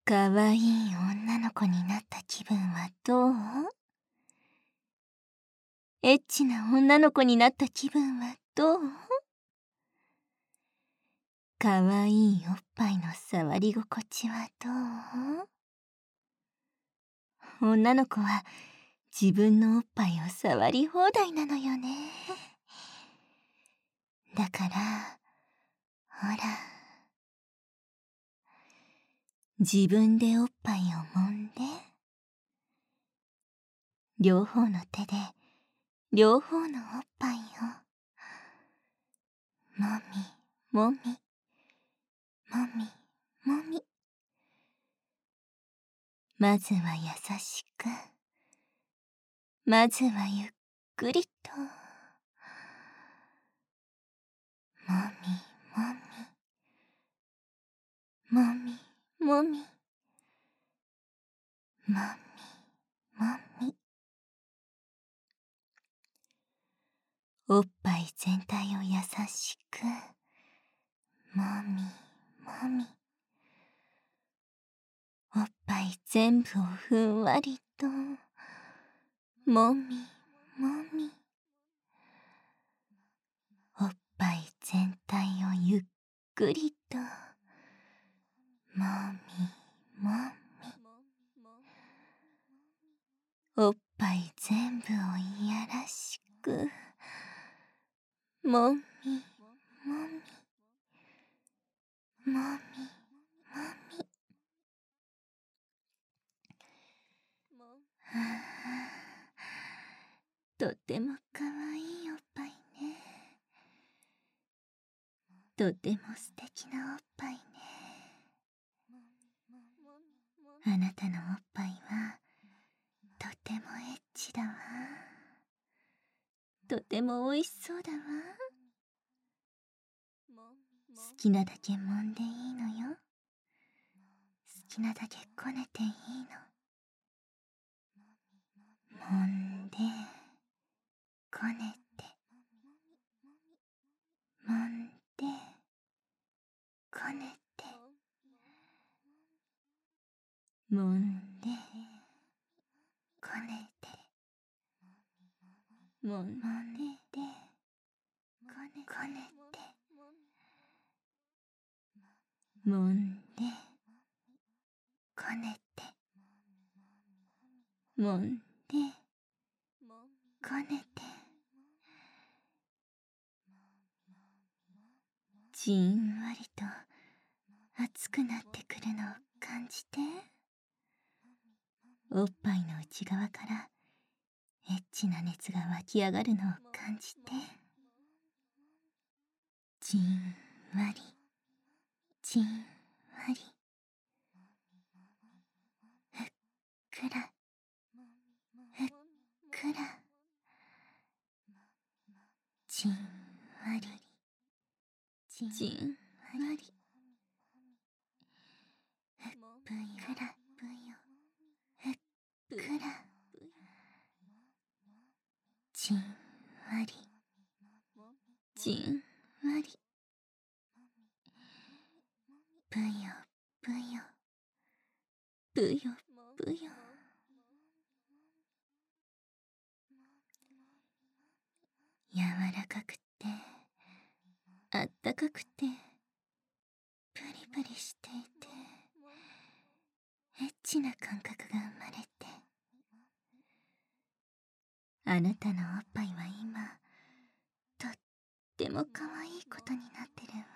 かわいい女の子になった気分はどう？エッチな女の子になった気分はどう？かわいいおっぱいの触り心地はどう？女の子は自分のおっぱいを触り放題なのよね。だからほら、自分でおっぱいを揉んで、両方の手で両方のおっぱいをもみもみもみもみ、まずは優しく、まずはゆっくりともみもみもみもみもみもみ、おっぱい全体を優しくもみもみ、おっぱい全部をふんわりともみもみ、おっぱい全体をゆっくりともみもみ、おっぱい全部をいやらしくもみもみもみもみ、はあ、とてもかわいいおっぱいね。とても素敵なおっぱいね。あなたのおっぱいはとてもエッチだわ。とてもおいしそうだわ。好きなだけ揉んでいいのよ。好きなだけこねていいの。揉んでこねて揉んでこねて揉んでこねて揉んでこねて揉んでこねて揉んでこねて、じんわりと熱くなってくるのを感じて、おっぱいの内側からエッチな熱が湧き上がるのを感じて、じんわりじんわり、ふっくらふっくら、じんわりじんわり、ふっくらふっくら、じんわりじんわり、ぷよぷよぷよぷよ、柔らかくてあったかくてプリプリしていて、エッチな感覚が生まれて、あなたのおっぱいは今とっても可愛いことになってるわ。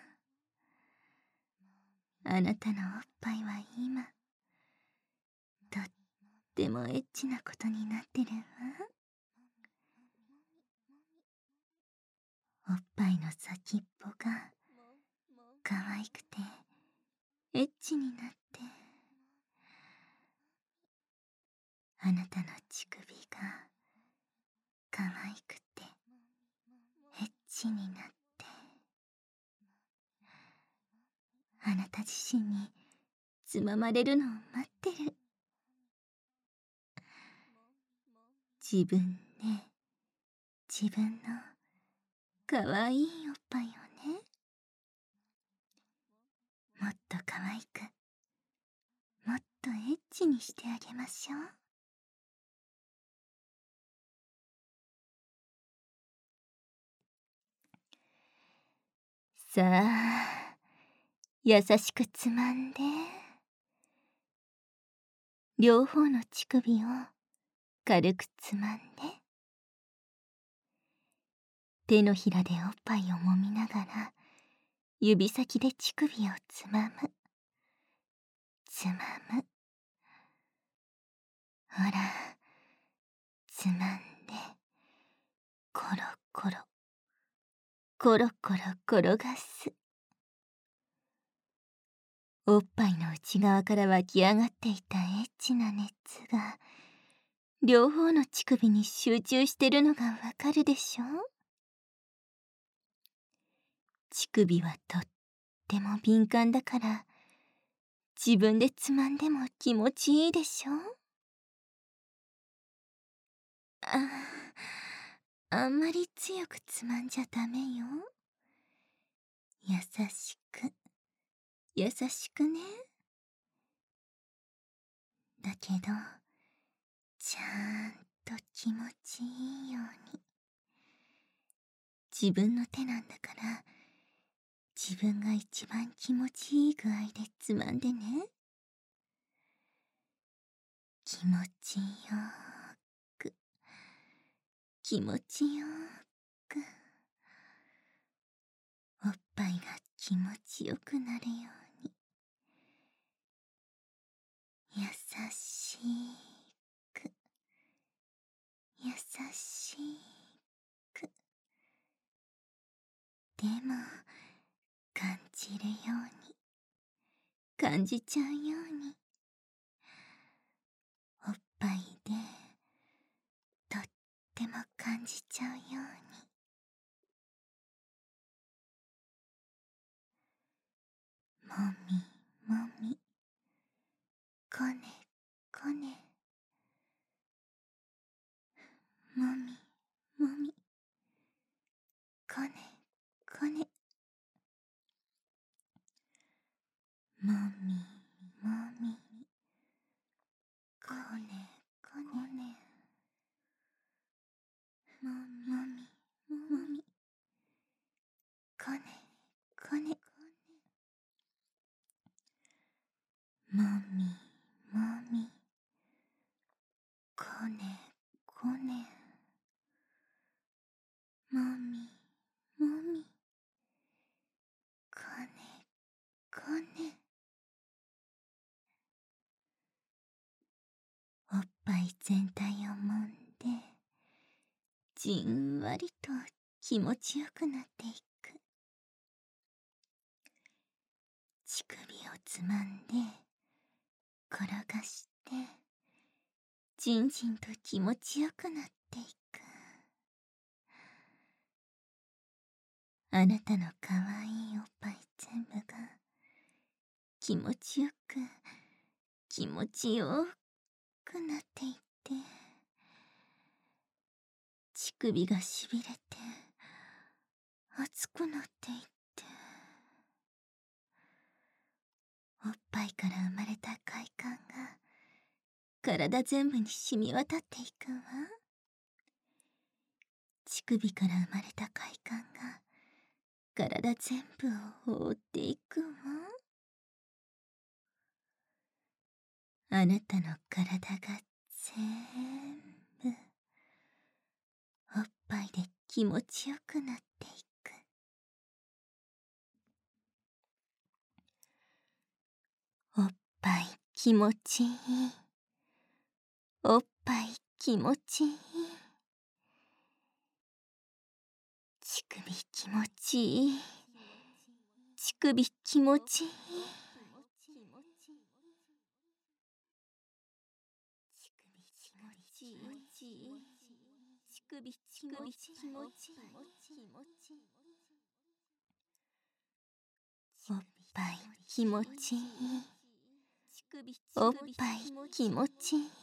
あなたのおっぱいは今とってもエッチなことになってるわ。おっぱいの先っぽが可愛くてエッチになって、あなたの乳首が可愛くてエッチになって、あなた自身につままれるのを待ってる。自分ね、自分の可愛いおっぱいをね、もっと可愛くとエッチにしてあげましょう。さあ、優しくつまんで、両方の乳首を軽くつまんで、手のひらでおっぱいを揉みながら、指先で乳首をつまむ。つまむ。ほら、つまんで、コロコロ、コロコロ転がす。おっぱいの内側から湧き上がっていたエッチな熱が、両方の乳首に集中してるのがわかるでしょ？乳首はとっても敏感だから、自分でつまんでも気持ちいいでしょ？あんまり強くつまんじゃダメよ。優しく、優しくね。だけど、ちゃんと気持ちいいように。自分の手なんだから、自分が一番気持ちいい具合でつまんでね。気持ちよーく、気持ちよーく、おっぱいが気持ちよくなるように。優しく、優しく。でも、感じるように、感じちゃうように。おっぱいで、とっても感じちゃうように。もみもみ、こねこね、もみもみ、こねこね、もみもみ、こねこね、もみもみ、こねこね、もみもみ、こねこね、もみもみ、こねこね。おっぱい全体を揉んで、じんわりと気持ちよくなっていく。乳首をつまんで、転がして、じんじんと気持ちよくなっていく。あなたのかわいいおっぱい全部が、気持ちよく、気持ちよくなっていって、乳首がしびれて、熱くなっていって、おっぱいから生まれた快感が、体全部に染み渡っていくわ。乳首から生まれた快感が、体全部を覆っていくわ。あなたの体が全部、おっぱいで気持ちよくなっていく。おっぱい気持ちいい。おっぱい気持ちいい。乳首気持ちいい。乳首気持ちいい。乳首気持ちいい。おっぱい気持ちいい。おっぱい気持ちいい。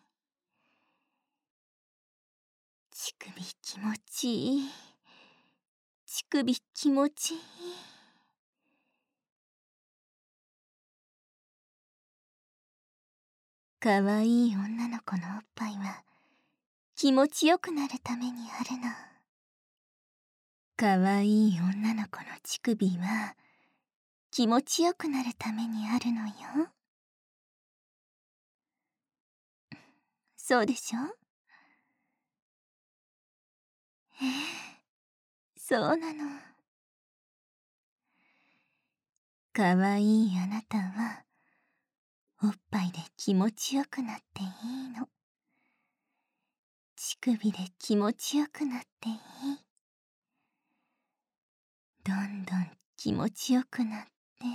乳首気持ちいい。乳首気持ちいい。 かわいい女の子のおっぱいは気持ちよくなるためにあるの。かわいい女の子の乳首は気持ちよくなるためにあるのよ。そうでしょ？そうなの。かわいいあなたはおっぱいで気持ちよくなっていいの。乳首で気持ちよくなっていい。どんどん気持ちよくなって、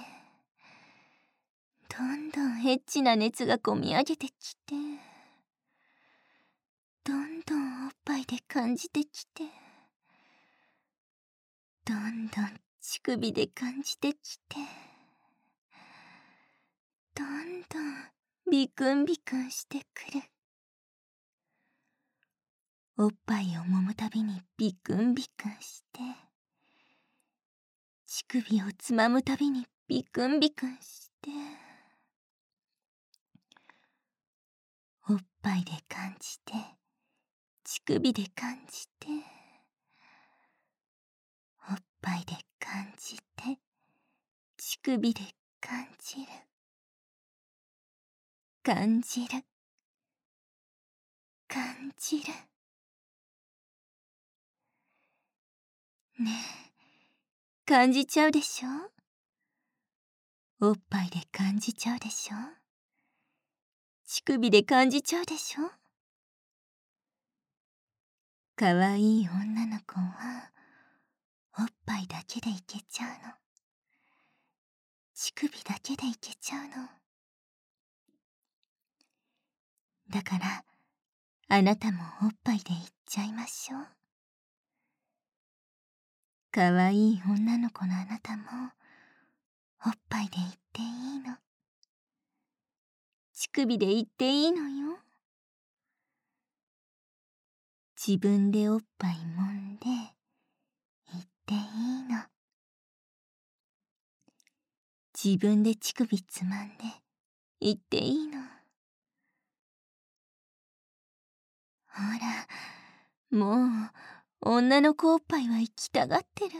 どんどんエッチな熱がこみ上げてきて、どんどんおっぱいで感じてきて、どんどん乳首で感じてきて、どんどんビクンビクンしてくる。おっぱいを揉むたびにビクンビクンして、乳首をつまむたびにビクンビクンして、おっぱいで感じて、乳首で感じて、おっぱいで感じて、乳首で感じる。感じる。感じる。ねえ、感じちゃうでしょ？おっぱいで感じちゃうでしょ？乳首で感じちゃうでしょ？かわいい女の子はおっぱいだけでいけちゃうの。乳首だけでいけちゃうの。だからあなたもおっぱいでいっちゃいましょう。かわいい女の子のあなたもおっぱいでいっていいの。乳首でいっていいのよ。自分でおっぱい揉んでいっていいの。自分で乳首つまんでいっていいの。ほら、もう女の子おっぱいは行きたがってる。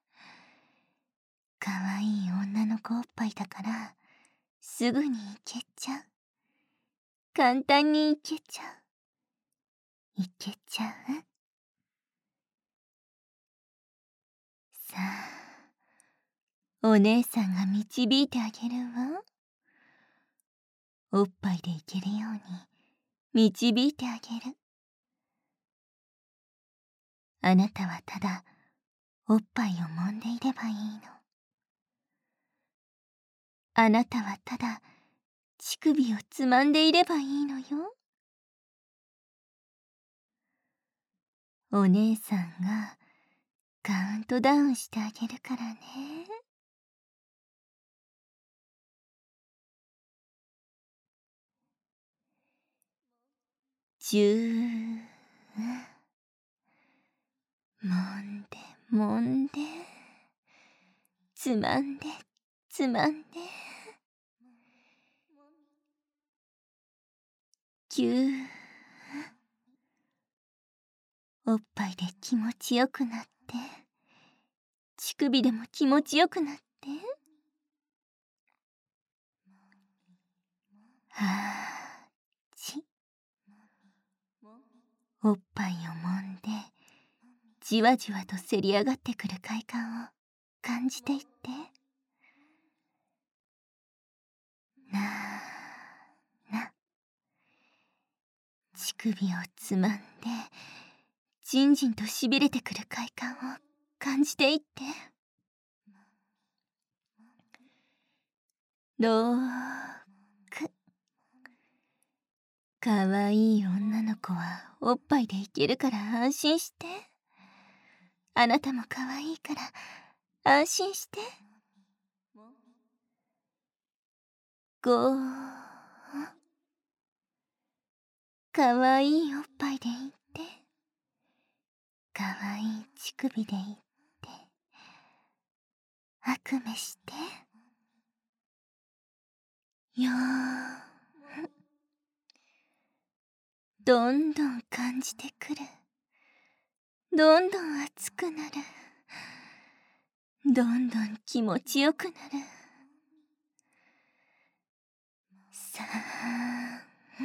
かわいい女の子おっぱいだからすぐに行けちゃう。簡単に行けちゃう。行けちゃう。さあ、お姉さんが導いてあげるわ。おっぱいでいけるように導いてあげる。あなたはただおっぱいを揉んでいればいいの。あなたはただ乳首をつまんでいればいいのよ。お姉さんがカウントダウンしてあげるからね。10、揉んで揉んで、つまんでつまんで、9、おっぱいで気持ちよくなって、乳首でも気持ちよくなって、8、おっぱいを揉んでじわじわとせり上がってくる快感を感じていって、なあな、乳首をつまんでじんじんとしびれてくる快感を感じていって、6、かわいい女の子はおっぱいでいけるから安心して。あなたもかわいいから安心して。5、かわいいおっぱいでいって、かわいい乳首でいって、悪夢して。4、 どんどん感じてくる。どんどん熱くなる。どんどん気持ちよくなる。さあ、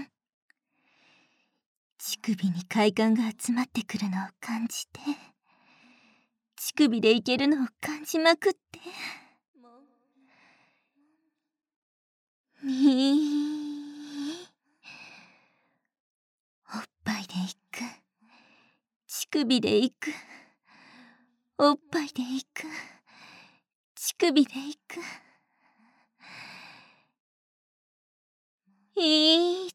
乳首に快感が集まってくるのを感じて、乳首でいけるのを感じまくって、おっぱいでいく、乳首でいく、おっぱいでいく、乳首でいく。エッ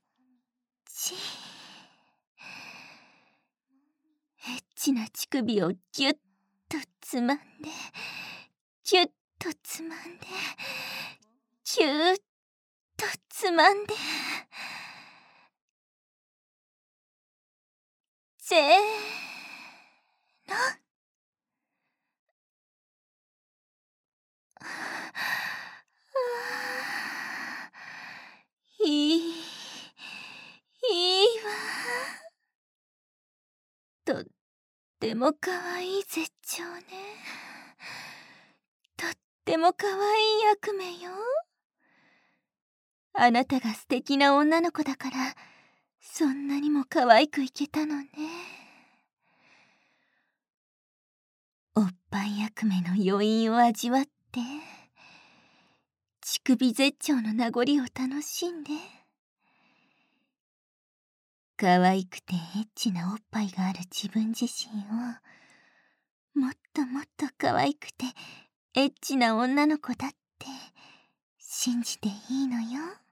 チな乳首をギュッとつまんで、ギュッとつまんで、ギュッとつまんで、せーの。いいわ。とってもかわいい絶頂ね。とってもかわいい役目よ。あなたが素敵な女の子だから、そんなにも可愛くいけたのね。おっぱい役目の余韻を味わって、乳首絶頂の名残を楽しんで、可愛くてエッチなおっぱいがある自分自身を、もっともっと可愛くてエッチな女の子だって信じていいのよ。